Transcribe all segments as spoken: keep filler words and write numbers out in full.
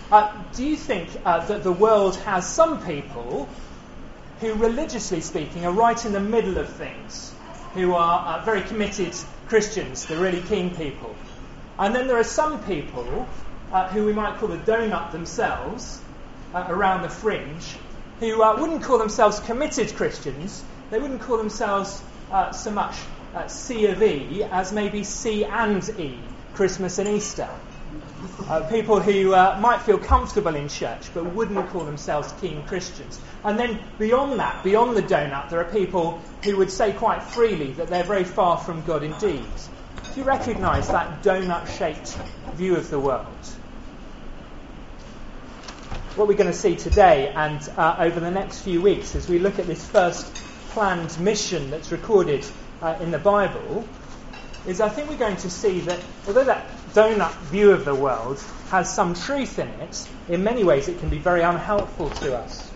Uh, do you think uh, that the world has some people who, religiously speaking, are right in the middle of things, who are uh, very committed Christians, the really keen people? And then there are some people uh, who we might call the donut themselves, uh, around the fringe, who uh, wouldn't call themselves committed Christians. They wouldn't call themselves uh, so much uh, C of E as maybe C and E, Christmas and Easter. Uh, people who uh, might feel comfortable in church but wouldn't call themselves keen Christians. And then beyond that, beyond the donut, there are people who would say quite freely that they're very far from God indeed. Do you recognise that donut-shaped view of the world? What we're going to see today and uh, over the next few weeks as we look at this first planned mission that's recorded uh, in the Bible is I think we're going to see that although that donut view of the world has some truth in it, in many ways it can be very unhelpful to us.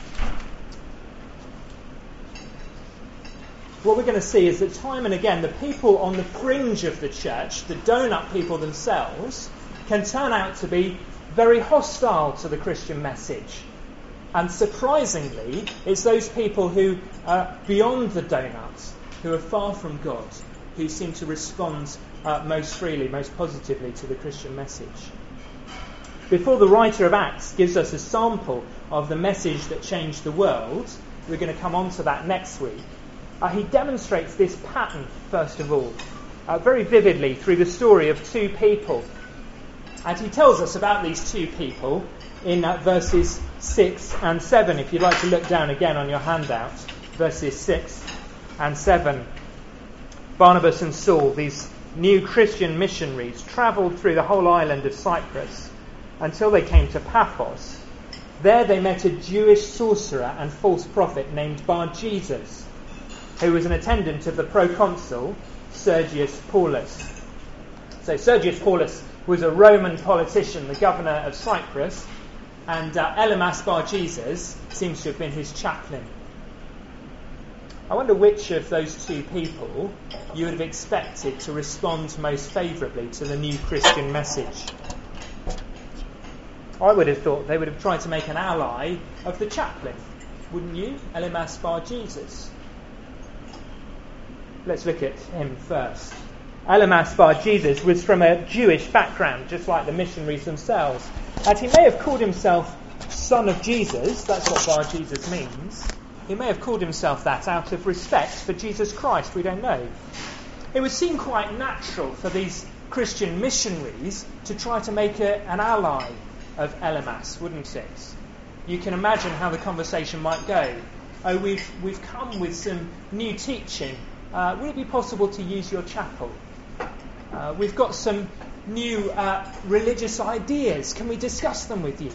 What we're going to see is that time and again the people on the fringe of the church, the donut people themselves, can turn out to be very hostile to the Christian message. And surprisingly, it's those people who are beyond the donut, who are far from God, who seem to respond uh, most freely, most positively to the Christian message. Before the writer of Acts gives us a sample of the message that changed the world, we're going to come on to that next week, uh, he demonstrates this pattern, first of all, uh, very vividly through the story of two people. And he tells us about these two people in uh, verses six and seven. If you'd like to look down again on your handout, verses six and seven. Barnabas and Saul, these new Christian missionaries, travelled through the whole island of Cyprus until they came to Paphos. There they met a Jewish sorcerer and false prophet named Bar-Jesus, who was an attendant of the proconsul Sergius Paulus. So Sergius Paulus was a Roman politician, the governor of Cyprus, and uh, Elymas Bar-Jesus seems to have been his chaplain. I wonder which of those two people you would have expected to respond most favourably to the new Christian message. I would have thought they would have tried to make an ally of the chaplain, wouldn't you? Elymas Bar-Jesus. Let's look at him first. Elymas Bar-Jesus was from a Jewish background, just like the missionaries themselves. And he may have called himself son of Jesus, that's what Bar-Jesus means. He may have called himself that out of respect for Jesus Christ, we don't know. It would seem quite natural for these Christian missionaries to try to make a, an ally of Elymas, wouldn't it? You can imagine how the conversation might go. Oh, we've, we've come with some new teaching. Uh, would it be possible to use your chapel? Uh, we've got some new uh, religious ideas. Can we discuss them with you?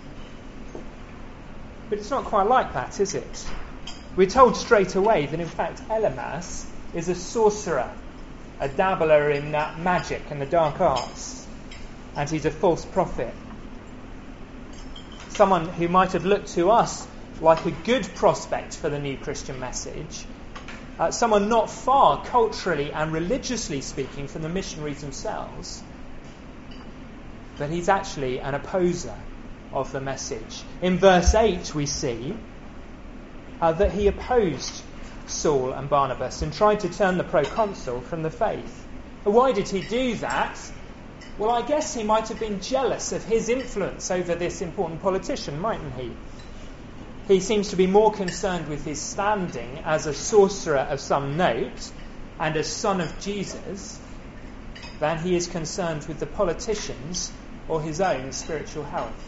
But it's not quite like that, is it? We're told straight away that, in fact, Elymas is a sorcerer, a dabbler in uh, magic and the dark arts, and he's a false prophet. Someone who might have looked to us like a good prospect for the new Christian message, uh, someone not far, culturally and religiously speaking, from the missionaries themselves, but he's actually an opposer of the message. In verse eight we see uh, that he opposed Saul and Barnabas and tried to turn the proconsul from the faith. But why did he do that? Well, I guess he might have been jealous of his influence over this important politician, mightn't he? He seems to be more concerned with his standing as a sorcerer of some note and a son of Jesus than he is concerned with the politicians or his own spiritual health.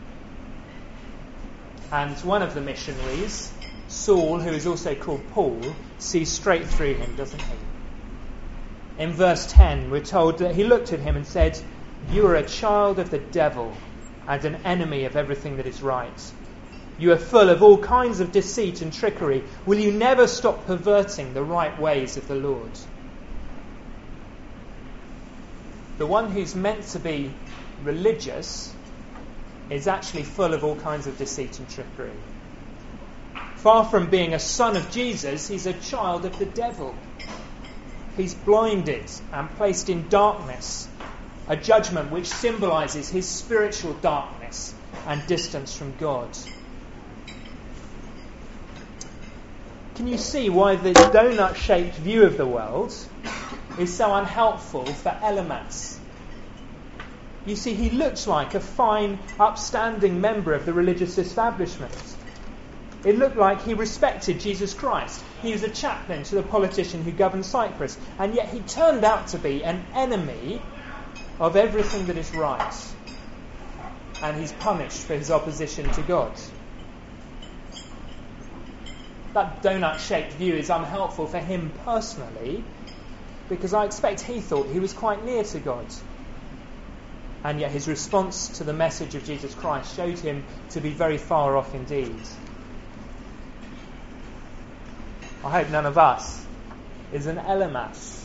And one of the missionaries, Saul, who is also called Paul, sees straight through him, doesn't he? In verse ten, we're told that he looked at him and said, "You are a child of the devil and an enemy of everything that is right. You are full of all kinds of deceit and trickery. Will you never stop perverting the right ways of the Lord?" The one who's meant to be religious is actually full of all kinds of deceit and trickery. Far from being a son of Jesus, he's a child of the devil. He's blinded and placed in darkness, a judgment which symbolises his spiritual darkness and distance from God. Can you see why the donut-shaped view of the world is so unhelpful for Elymas? You see, he looks like a fine, upstanding member of the religious establishment. It looked like he respected Jesus Christ. He was a chaplain to the politician who governed Cyprus, and yet he turned out to be an enemy of everything that is right. And he's punished for his opposition to God. That donut-shaped view is unhelpful for him personally, because I expect he thought he was quite near to God. And yet his response to the message of Jesus Christ showed him to be very far off indeed. I hope none of us is an Elymas.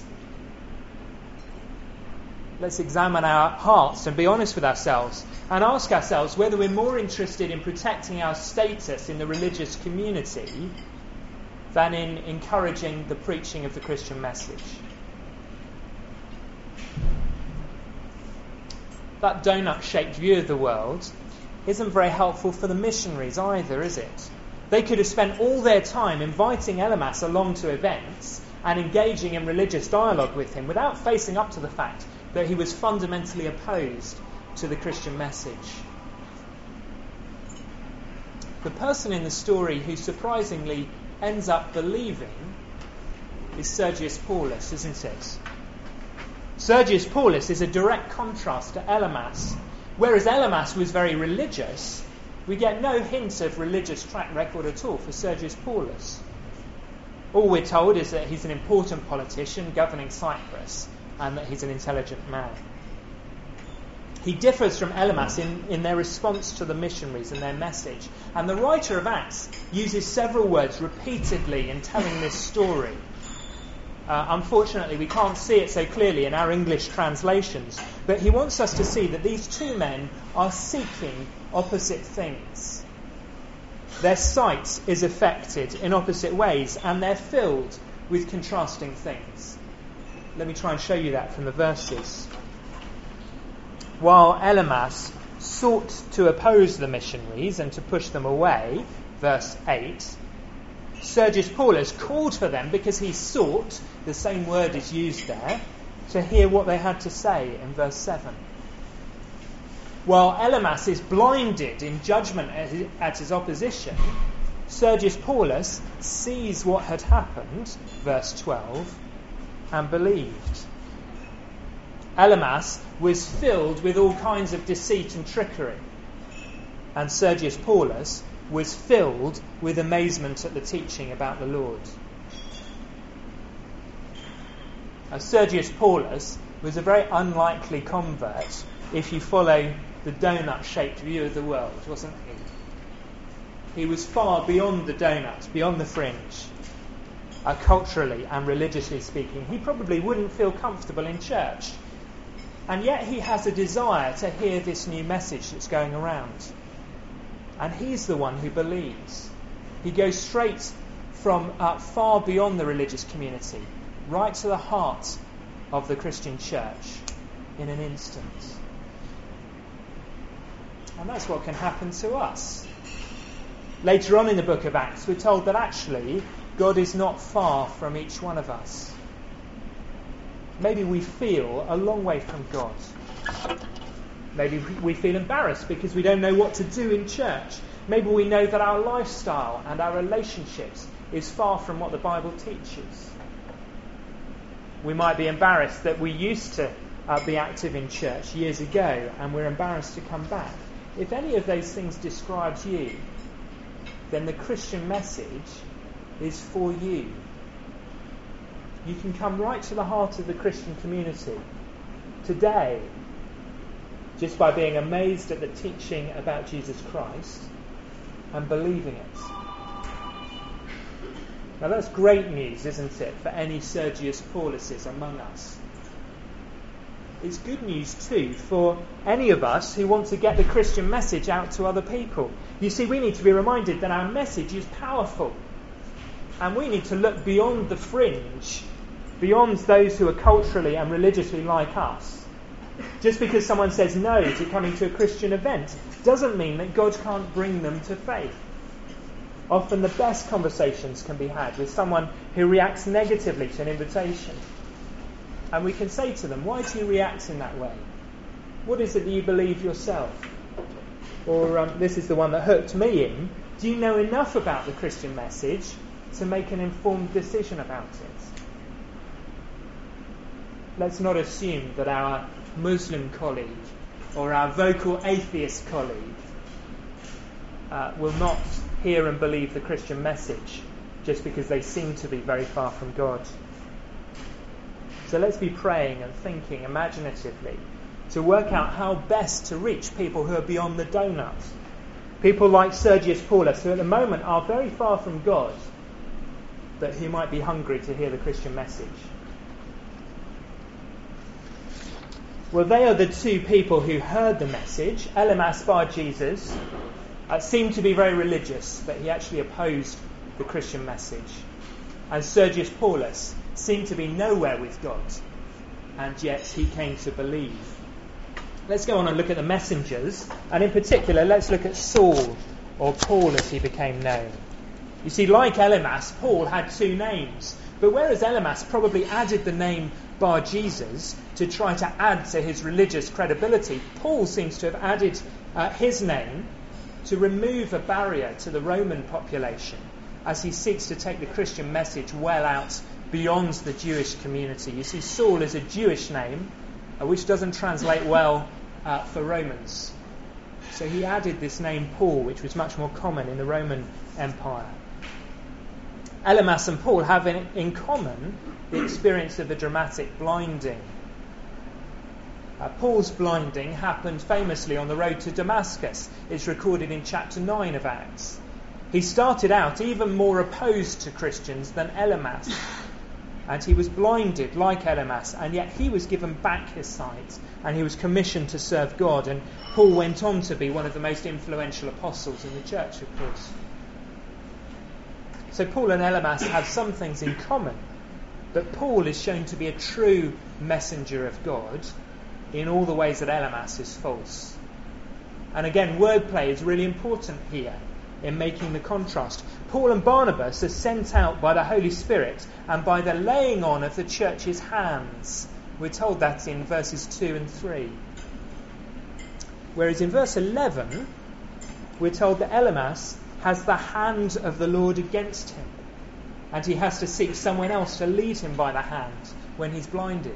Let's examine our hearts and be honest with ourselves and ask ourselves whether we're more interested in protecting our status in the religious community than in encouraging the preaching of the Christian message. That donut-shaped view of the world isn't very helpful for the missionaries either, is it? They could have spent all their time inviting Elymas along to events and engaging in religious dialogue with him without facing up to the fact that he was fundamentally opposed to the Christian message. The person in the story who surprisingly ends up believing is Sergius Paulus, isn't it? Sergius Paulus is a direct contrast to Elymas. Whereas Elymas was very religious, we get no hint of religious track record at all for Sergius Paulus. All we're told is that he's an important politician governing Cyprus and that he's an intelligent man. He differs from Elymas in, in their response to the missionaries and their message. And the writer of Acts uses several words repeatedly in telling this story. Uh, unfortunately, we can't see it so clearly in our English translations, but he wants us to see that these two men are seeking opposite things. Their sight is affected in opposite ways, and they're filled with contrasting things. Let me try and show you that from the verses. While Elymas sought to oppose the missionaries and to push them away, verse eight, Sergius Paulus called for them because he sought, the same word is used there, to hear what they had to say in verse seven. While Elymas is blinded in judgment at his opposition, Sergius Paulus sees what had happened, verse twelve, and believed. Elymas was filled with all kinds of deceit and trickery, and Sergius Paulus was filled with amazement at the teaching about the Lord. Now, Sergius Paulus was a very unlikely convert if you follow the donut-shaped view of the world, wasn't he? He was far beyond the donut, beyond the fringe, uh, culturally and religiously speaking. He probably wouldn't feel comfortable in church. And yet he has a desire to hear this new message that's going around. And he's the one who believes. He goes straight from uh, far beyond the religious community, right to the heart of the Christian church in an instant. And that's what can happen to us. Later on in the book of Acts, we're told that actually God is not far from each one of us. Maybe we feel a long way from God. Maybe we feel embarrassed because we don't know what to do in church. Maybe we know that our lifestyle and our relationships is far from what the Bible teaches. We might be embarrassed that we used to uh, be active in church years ago and we're embarrassed to come back. If any of those things describes you, then the Christian message is for you. You can come right to the heart of the Christian community today just by being amazed at the teaching about Jesus Christ and believing it. Now that's great news, isn't it, for any Sergius Pauluses among us. It's good news too for any of us who want to get the Christian message out to other people. You see, we need to be reminded that our message is powerful, and we need to look beyond the fringe, beyond those who are culturally and religiously like us, Just because someone says no to coming to a Christian event doesn't mean that God can't bring them to faith. Often the best conversations can be had with someone who reacts negatively to an invitation. And we can say to them, why do you react in that way? What is it that you believe yourself? Or um, this is the one that hooked me in. Do you know enough about the Christian message to make an informed decision about it? Let's not assume that our Muslim colleague or our vocal atheist colleague uh, will not hear and believe the Christian message just because they seem to be very far from God. So let's be praying and thinking imaginatively to work out how best to reach people who are beyond the donut. People like Sergius Paulus, who at the moment are very far from God, but who might be hungry to hear the Christian message. Well, they are the two people who heard the message. Elimas bar Jesus uh, seemed to be very religious, but he actually opposed the Christian message. And Sergius Paulus seemed to be nowhere with God, and yet he came to believe. Let's go on and look at the messengers, and in particular, let's look at Saul, or Paul as he became known. You see, like Elimas, Paul had two names, but whereas Elimas probably added the name Bar Jesus to try to add to his religious credibility, Paul seems to have added uh, his name to remove a barrier to the Roman population as he seeks to take the Christian message well out beyond the Jewish community. You see, Saul is a Jewish name, uh, which doesn't translate well uh, for Romans. So he added this name Paul, which was much more common in the Roman Empire. Elimas and Paul have in, in common the experience of the dramatic blinding. Uh, Paul's blinding happened famously on the road to Damascus. It's recorded in chapter nine of Acts. He started out even more opposed to Christians than Elimas, and he was blinded like Elimas, and yet he was given back his sight, and he was commissioned to serve God, and Paul went on to be one of the most influential apostles in the church, of course. So Paul and Elimas have some things in common, but Paul is shown to be a true messenger of God in all the ways that Elimas is false. And again, wordplay is really important here in making the contrast. Paul and Barnabas are sent out by the Holy Spirit and by the laying on of the church's hands. We're told that in verses two and three. Whereas in verse eleven, we're told that Elimas has the hand of the Lord against him, and he has to seek someone else to lead him by the hand when he's blinded.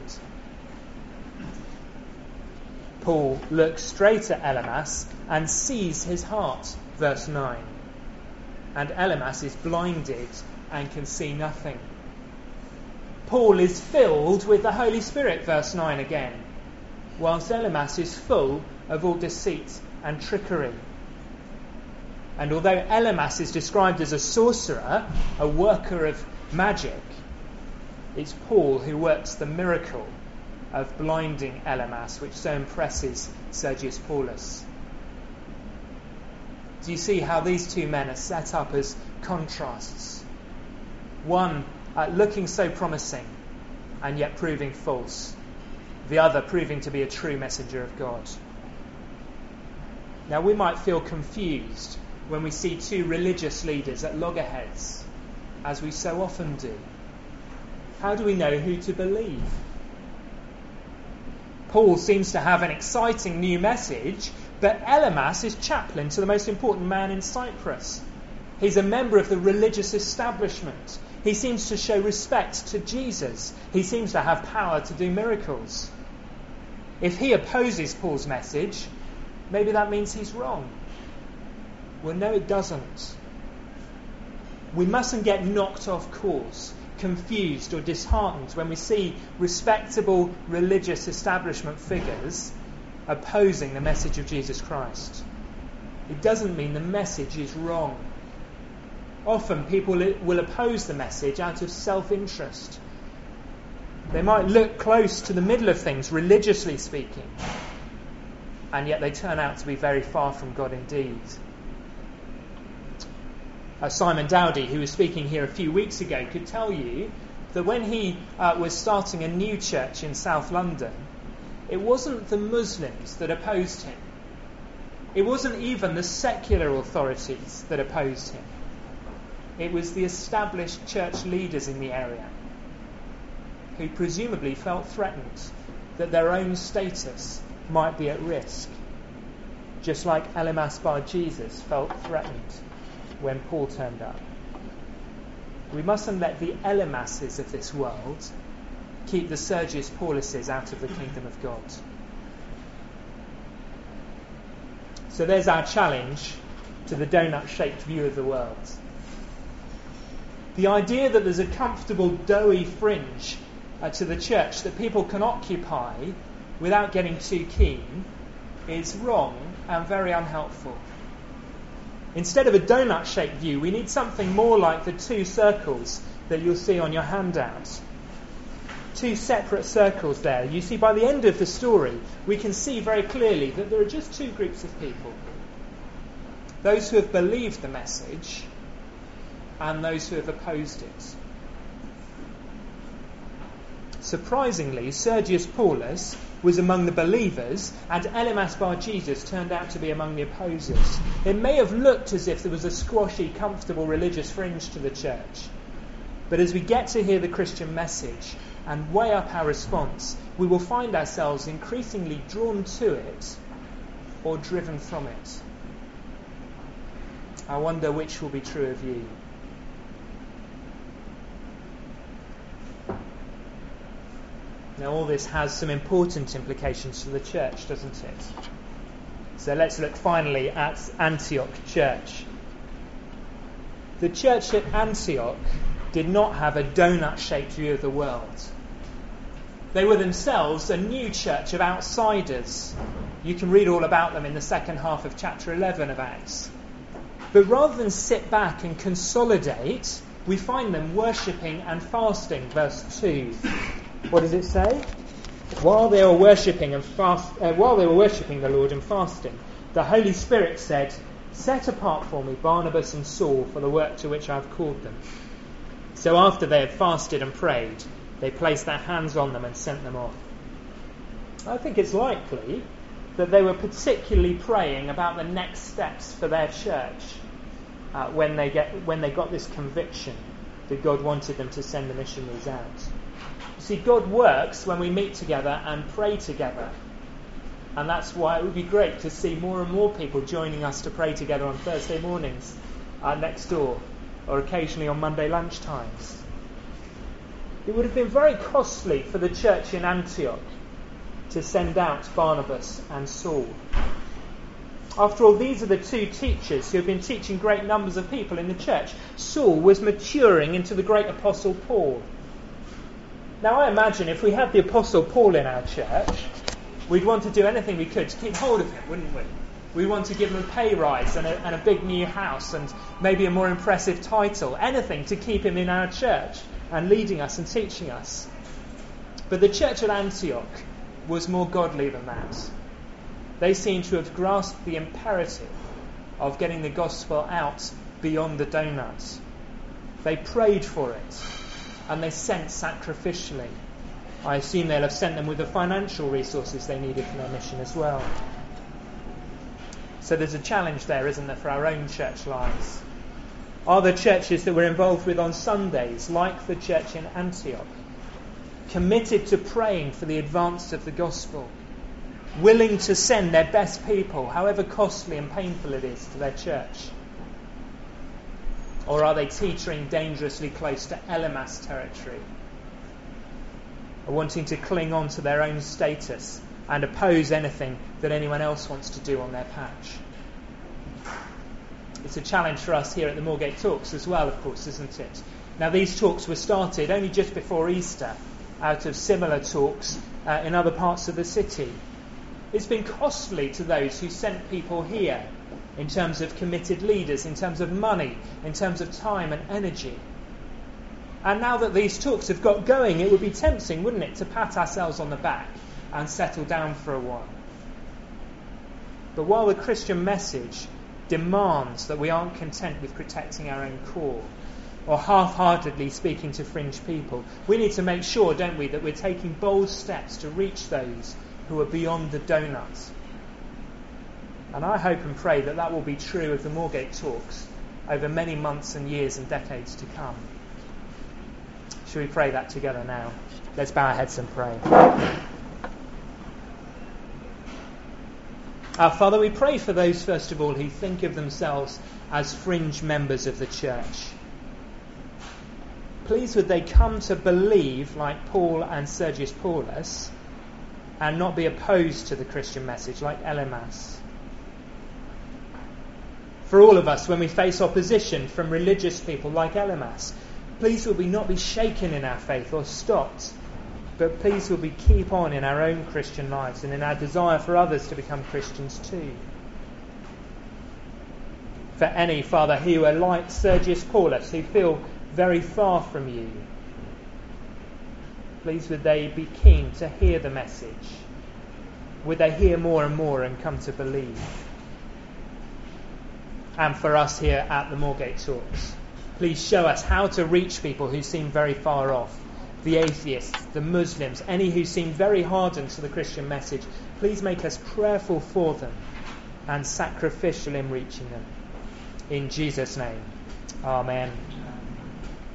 Paul looks straight at Elimas and sees his heart, verse nine. And Elimas is blinded and can see nothing. Paul is filled with the Holy Spirit, verse nine again, whilst Elimas is full of all deceit and trickery. And although Elimas is described as a sorcerer, a worker of magic, it's Paul who works the miracle of blinding Elimas, which so impresses Sergius Paulus. Do you see how these two men are set up as contrasts? One uh, looking so promising and yet proving false. The other proving to be a true messenger of God. Now we might feel confused when we see two religious leaders at loggerheads, as we so often do. How do we know who to believe? Paul seems to have an exciting new message, but Elimas is chaplain to the most important man in Cyprus. He's a member of the religious establishment. He seems to show respect to Jesus. He seems to have power to do miracles. If he opposes Paul's message, maybe that means he's wrong. Well, no, it doesn't. We mustn't get knocked off course, confused or disheartened when we see respectable religious establishment figures opposing the message of Jesus Christ. It doesn't mean the message is wrong. Often people will oppose the message out of self-interest. They might look close to the middle of things, religiously speaking, and yet they turn out to be very far from God indeed. Uh, Simon Dowdy, who was speaking here a few weeks ago, could tell you that when he uh, was starting a new church in South London, it wasn't the Muslims that opposed him. It wasn't even the secular authorities that opposed him. It was the established church leaders in the area who presumably felt threatened that their own status might be at risk, just like Elimas Bar Jesus felt threatened when Paul turned up. We mustn't let the Elimases of this world keep the Sergius Pauluses out of the kingdom of God. So there's our challenge to the donut-shaped view of the world. The idea that there's a comfortable, doughy fringe uh, to the church that people can occupy without getting too keen is wrong and very unhelpful. Instead of a donut-shaped view, we need something more like the two circles that you'll see on your handout. Two separate circles there. You see, by the end of the story, we can see very clearly that there are just two groups of people. Those who have believed the message and those who have opposed it. Surprisingly, Sergius Paulus was among the believers, and Elimas Bar Jesus turned out to be among the opposers. It may have looked as if there was a squashy, comfortable religious fringe to the church. But as we get to hear the Christian message and weigh up our response, we will find ourselves increasingly drawn to it or driven from it. I wonder which will be true of you. Now, all this has some important implications for the church, doesn't it? So let's look finally at Antioch Church. The church at Antioch did not have a donut-shaped view of the world. They were themselves a new church of outsiders. You can read all about them in the second half of chapter eleven of Acts. But rather than sit back and consolidate, we find them worshipping and fasting, verse two. What does it say? While they were worshipping and fast, uh, while they were worshipping the Lord and fasting, the Holy Spirit said, "Set apart for me Barnabas and Saul for the work to which I have called them." So after they had fasted and prayed, they placed their hands on them and sent them off. I think it's likely that they were particularly praying about the next steps for their church uh, when they get when they got this conviction that God wanted them to send the missionaries out. You see, God works when we meet together and pray together. And that's why it would be great to see more and more people joining us to pray together on Thursday mornings uh, next door, or occasionally on Monday lunchtimes. It would have been very costly for the church in Antioch to send out Barnabas and Saul. After all, these are the two teachers who have been teaching great numbers of people in the church. Saul was maturing into the great apostle Paul. Now, I imagine if we had the apostle Paul in our church, we'd want to do anything we could to keep hold of him, wouldn't we? We want to give him a pay rise and a, and a big new house and maybe a more impressive title, anything to keep him in our church and leading us and teaching us. But the church at Antioch was more godly than that. They seem to have grasped the imperative of getting the gospel out beyond the donuts. They prayed for it, and they sent sacrificially. I assume they'll have sent them with the financial resources they needed for their mission as well. So there's a challenge there, isn't there, for our own church lives? Are there churches that we're involved with on Sundays, like the church in Antioch, committed to praying for the advance of the gospel, willing to send their best people, however costly and painful it is, to their church? Or are they teetering dangerously close to Elimas territory, or wanting to cling on to their own status and oppose anything that anyone else wants to do on their patch? It's a challenge for us here at the Moorgate Talks as well, of course, isn't it? Now, these talks were started only just before Easter, out of similar talks uh, in other parts of the city. It's been costly to those who sent people here, in terms of committed leaders, in terms of money, in terms of time and energy. And now that these talks have got going, it would be tempting, wouldn't it, to pat ourselves on the back and settle down for a while. But while the Christian message demands that we aren't content with protecting our own core or half-heartedly speaking to fringe people, we need to make sure, don't we, that we're taking bold steps to reach those who are beyond the donut. And I hope and pray that that will be true of the Moorgate Talks over many months and years and decades to come. Shall we pray that together now? Let's bow our heads and pray. Our Father, we pray for those, first of all, who think of themselves as fringe members of the church. Please would they come to believe, like Paul and Sergius Paulus, and not be opposed to the Christian message, like Elymas. For all of us, when we face opposition from religious people like Elymas, please will we not be shaken in our faith or stopped, but please will we keep on in our own Christian lives and in our desire for others to become Christians too. For any, Father, who are like Sergius Paulus, who feel very far from you, please would they be keen to hear the message? Would they hear more and more and come to believe? And for us here at the Moorgate Talks, please show us how to reach people who seem very far off. The atheists, the Muslims, any who seem very hardened to the Christian message. Please make us prayerful for them and sacrificial in reaching them. In Jesus' name, amen.